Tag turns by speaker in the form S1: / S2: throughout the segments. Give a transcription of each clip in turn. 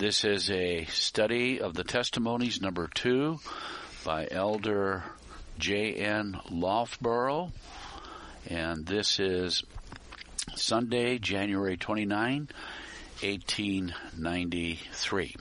S1: This is a study of the testimonies number 2 by Elder J.N. Loughborough, and this is Sunday, January 29, 1893.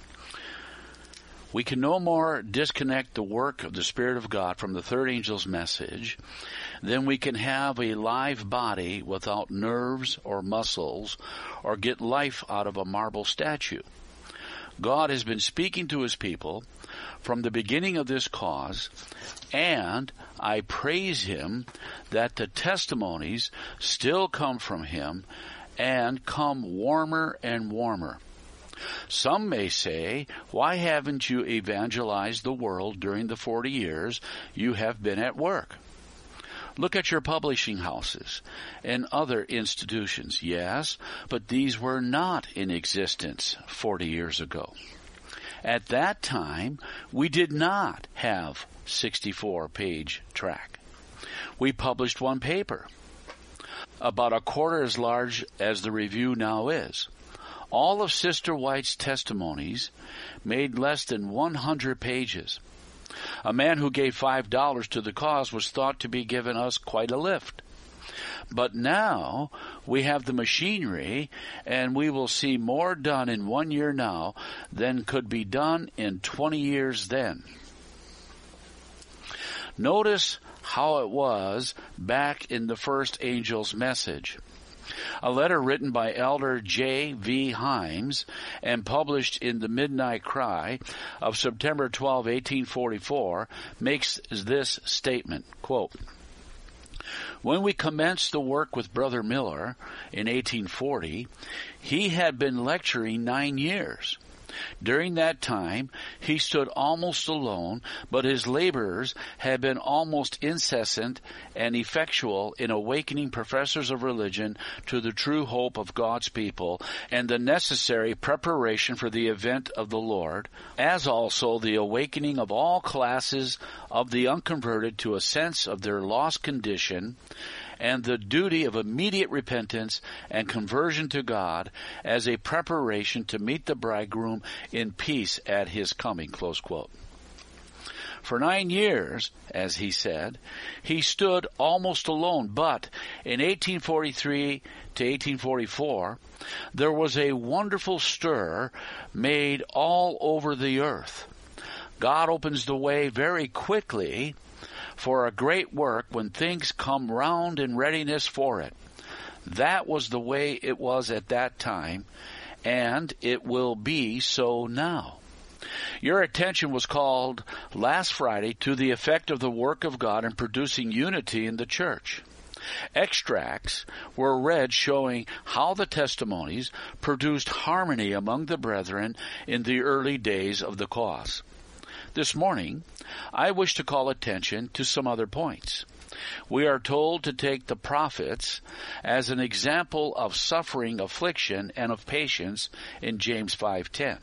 S1: We can no more disconnect the work of the Spirit of God from the third angel's message than we can have a live body without nerves or muscles or get life out of a marble statue. God has been speaking to His people from the beginning of this cause, and I praise Him that the testimonies still come from Him and come warmer and warmer. Some may say, why haven't you evangelized the world during the 40 years you have been at work? Look at your publishing houses and other institutions. Yes, but these were not in existence 40 years ago. At that time, we did not have 64-page tract. We published one paper, about a quarter as large as the review now is. All of Sister White's testimonies made less than 100 pages. A man who gave $5 to the cause was thought to be giving us quite a lift. But now we have the machinery, and we will see more done in 1 year now than could be done in 20 years then. Notice how it was back in the first angel's message. A letter written by Elder J. V. Himes and published in the Midnight Cry of September 12, 1844, makes this statement, quote, "When we commenced the work with Brother Miller in 1840, he had been lecturing 9 years. During that time, he stood almost alone, but his labors had been almost incessant and effectual in awakening professors of religion to the true hope of God's people and the necessary preparation for the event of the Lord, as also the awakening of all classes of the unconverted to a sense of their lost condition and the duty of immediate repentance and conversion to God as a preparation to meet the bridegroom in peace at his coming," close quote. For 9 years, as he said, he stood almost alone, but in 1843 to 1844, there was a wonderful stir made all over the earth. God opens the way very quickly for a great work when things come round in readiness for it. That was the way it was at that time, and it will be so now. Your attention was called last Friday to the effect of the work of God in producing unity in the church. Extracts were read showing how the testimonies produced harmony among the brethren in the early days of the cause. This morning, I wish to call attention to some other points. We are told to take the prophets as an example of suffering, affliction, and of patience in James 5:10.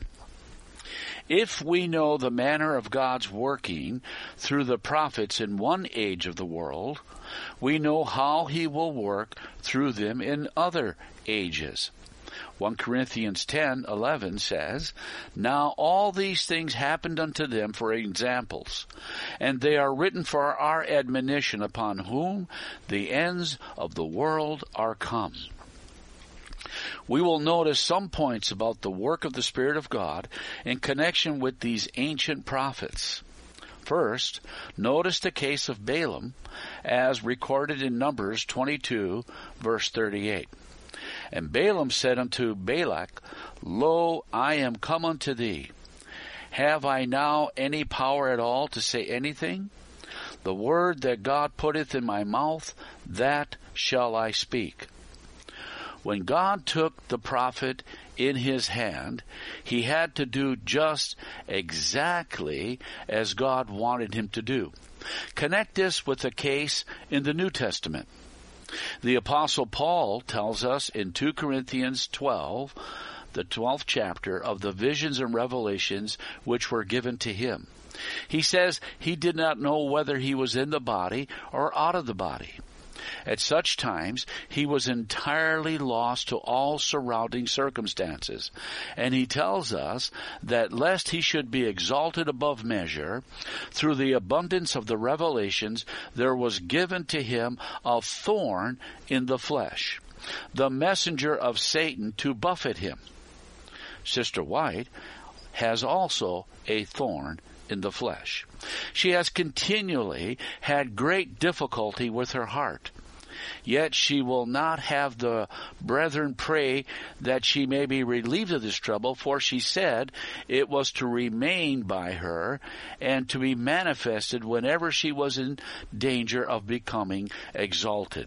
S1: If we know the manner of God's working through the prophets in one age of the world, we know how He will work through them in other ages. 1 Corinthians 10:11 says, "Now all these things happened unto them for examples, and they are written for our admonition, upon whom the ends of the world are come." We will notice some points about the work of the Spirit of God in connection with these ancient prophets. First, notice the case of Balaam as recorded in Numbers 22, verse 38. "And Balaam said unto Balak, Lo, I am come unto thee. Have I now any power at all to say anything? The word that God putteth in my mouth, that shall I speak." When God took the prophet in His hand, He had to do just exactly as God wanted him to do. Connect this with a case in the New Testament. The Apostle Paul tells us in 2 Corinthians 12, the 12th chapter, of the visions and revelations which were given to him. He says he did not know whether he was in the body or out of the body. At such times, he was entirely lost to all surrounding circumstances. And he tells us that lest he should be exalted above measure, through the abundance of the revelations, there was given to him a thorn in the flesh, the messenger of Satan to buffet him. Sister White has also a thorn in the flesh. She has continually had great difficulty with her heart. Yet she will not have the brethren pray that she may be relieved of this trouble, for she said it was to remain by her and to be manifested whenever she was in danger of becoming exalted.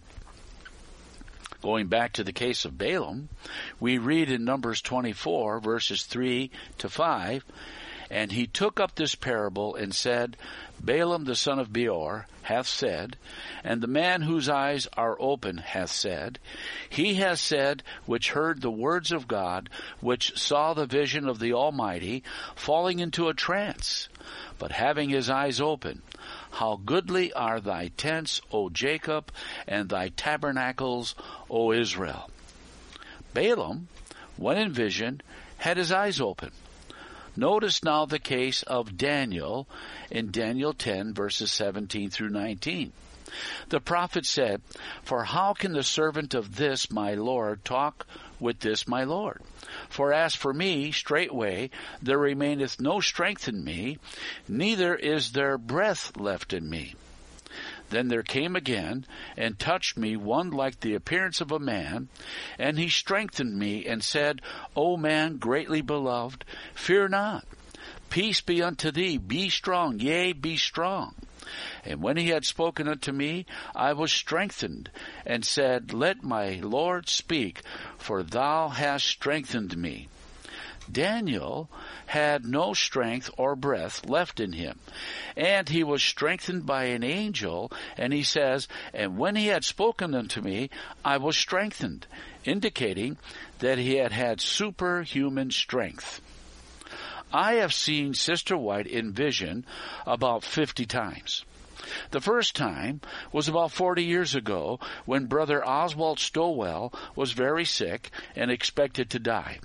S1: Going back to the case of Balaam, we read in Numbers 24, verses 3 to 5, "And he took up this parable and said, Balaam the son of Beor hath said, and the man whose eyes are open hath said, he has said, which heard the words of God, which saw the vision of the Almighty, falling into a trance, but having his eyes open, how goodly are thy tents, O Jacob, and thy tabernacles, O Israel." Balaam, when in vision, had his eyes open. Notice now the case of Daniel in Daniel 10, verses 17 through 19. The prophet said, "For how can the servant of this my Lord talk with this my Lord? For as for me, straightway there remaineth no strength in me, neither is there breath left in me. Then there came again, and touched me one like the appearance of a man, and he strengthened me, and said, O man greatly beloved, fear not. Peace be unto thee, be strong, yea, be strong. And when he had spoken unto me, I was strengthened, and said, Let my Lord speak, for thou hast strengthened me." Daniel had no strength or breath left in him, and he was strengthened by an angel, and he says, "And when he had spoken unto me, I was strengthened," indicating that he had had superhuman strength. I have seen Sister White in vision about 50 times. The first time was about 40 years ago when Brother Oswald Stowell was very sick and expected to die.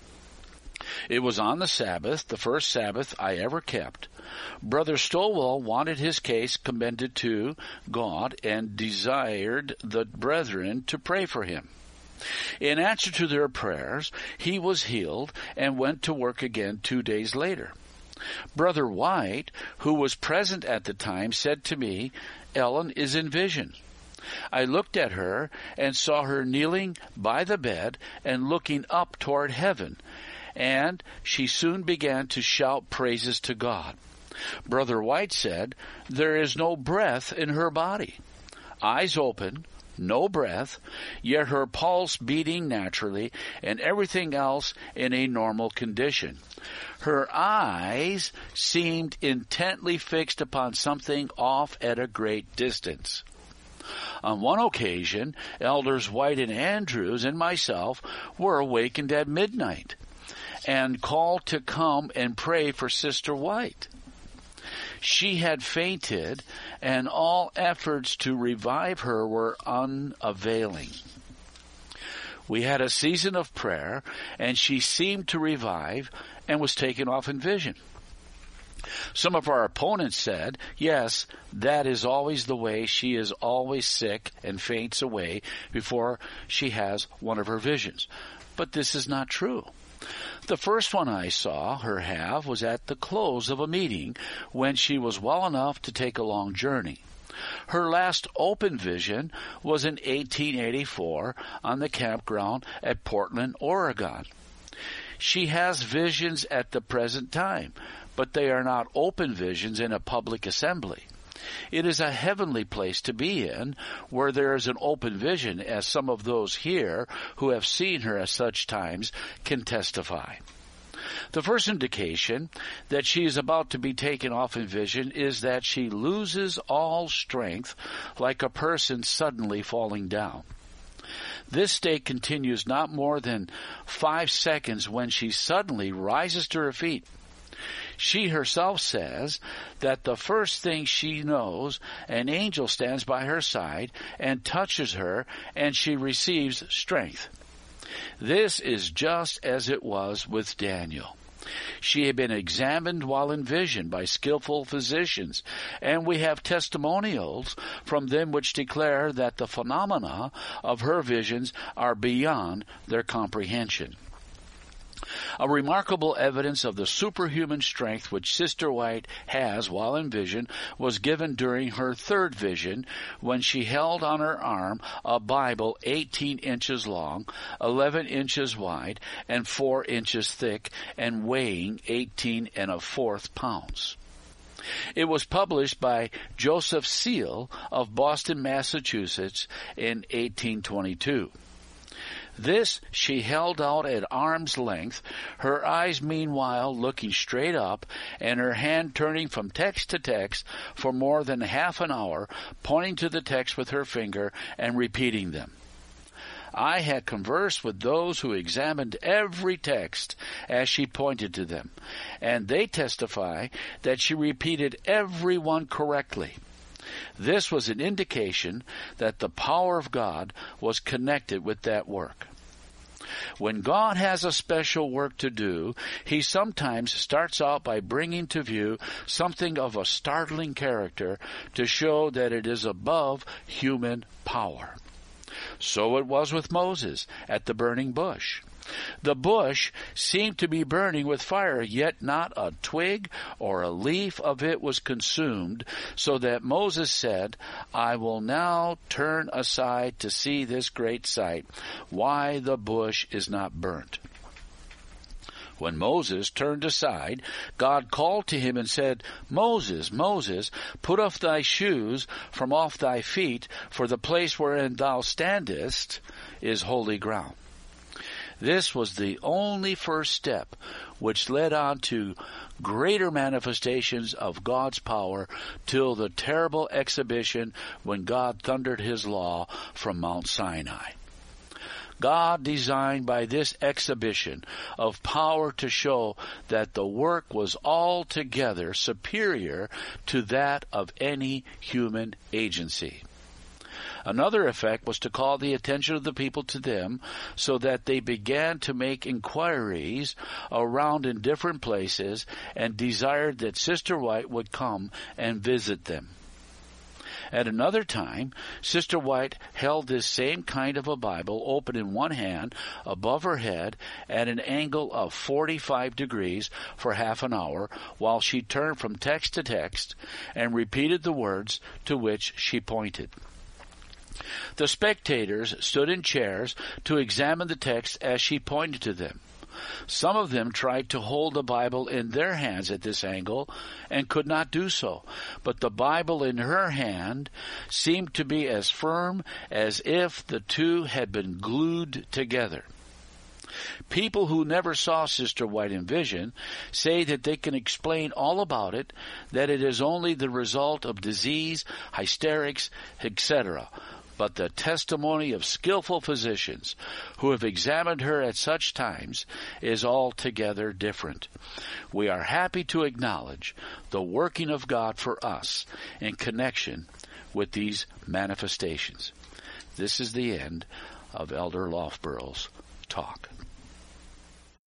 S1: It was on the Sabbath, the first Sabbath I ever kept. Brother Stowell wanted his case commended to God and desired the brethren to pray for him. In answer to their prayers, he was healed and went to work again 2 days later. Brother White, who was present at the time, said to me, "Ellen is in vision." I looked at her and saw her kneeling by the bed and looking up toward heaven, and she soon began to shout praises to God. Brother White said, "There is no breath in her body. Eyes open, no breath, yet her pulse beating naturally and everything else in a normal condition. Her eyes seemed intently fixed upon something off at a great distance." On one occasion, Elders White and Andrews and myself were awakened at midnight and called to come and pray for Sister White. She had fainted, and all efforts to revive her were unavailing. We had a season of prayer, and she seemed to revive and was taken off in vision. Some of our opponents said, yes, that is always the way. She is always sick and faints away before she has one of her visions. But this is not true. The first one I saw her have was at the close of a meeting when she was well enough to take a long journey. Her last open vision was in 1884 on the campground at Portland, Oregon. She has visions at the present time, but they are not open visions in a public assembly. It is a heavenly place to be in, where there is an open vision, as some of those here who have seen her at such times can testify. The first indication that she is about to be taken off in vision is that she loses all strength like a person suddenly falling down. This state continues not more than 5 seconds when she suddenly rises to her feet. She herself says that the first thing she knows, an angel stands by her side and touches her, and she receives strength. This is just as it was with Daniel. She had been examined while in vision by skillful physicians, and we have testimonials from them which declare that the phenomena of her visions are beyond their comprehension. A remarkable evidence of the superhuman strength which Sister White has while in vision was given during her third vision, when she held on her arm a Bible 18 inches long, 11 inches wide, and 4 inches thick, and weighing 18 1/4 pounds. It was published by Joseph Seal of Boston, Massachusetts in 1822. This she held out at arm's length, her eyes meanwhile looking straight up, and her hand turning from text to text for more than half an hour, pointing to the text with her finger and repeating them. I had conversed with those who examined every text as she pointed to them, and they testify that she repeated every one correctly. This was an indication that the power of God was connected with that work. When God has a special work to do, He sometimes starts out by bringing to view something of a startling character to show that it is above human power. So it was with Moses at the burning bush. The bush seemed to be burning with fire, yet not a twig or a leaf of it was consumed, so that Moses said, I will now turn aside to see this great sight, why the bush is not burnt. When Moses turned aside, God called to him and said, Moses, Moses, put off thy shoes from off thy feet, for the place wherein thou standest is holy ground. This was the only first step which led on to greater manifestations of God's power till the terrible exhibition when God thundered His law from Mount Sinai. God designed by this exhibition of power to show that the work was altogether superior to that of any human agency. Another effect was to call the attention of the people to them, so that they began to make inquiries around in different places and desired that Sister White would come and visit them. At another time, Sister White held this same kind of a Bible open in one hand above her head at an angle of 45 degrees for half an hour, while she turned from text to text and repeated the words to which she pointed. The spectators stood in chairs to examine the text as she pointed to them. Some of them tried to hold the Bible in their hands at this angle and could not do so, but the Bible in her hand seemed to be as firm as if the two had been glued together. People who never saw Sister White in vision say that they can explain all about it, that it is only the result of disease, hysterics, etc., but the testimony of skillful physicians who have examined her at such times is altogether different. We are happy to acknowledge the working of God for us in connection with these manifestations. This is the end of Elder Loughborough's talk.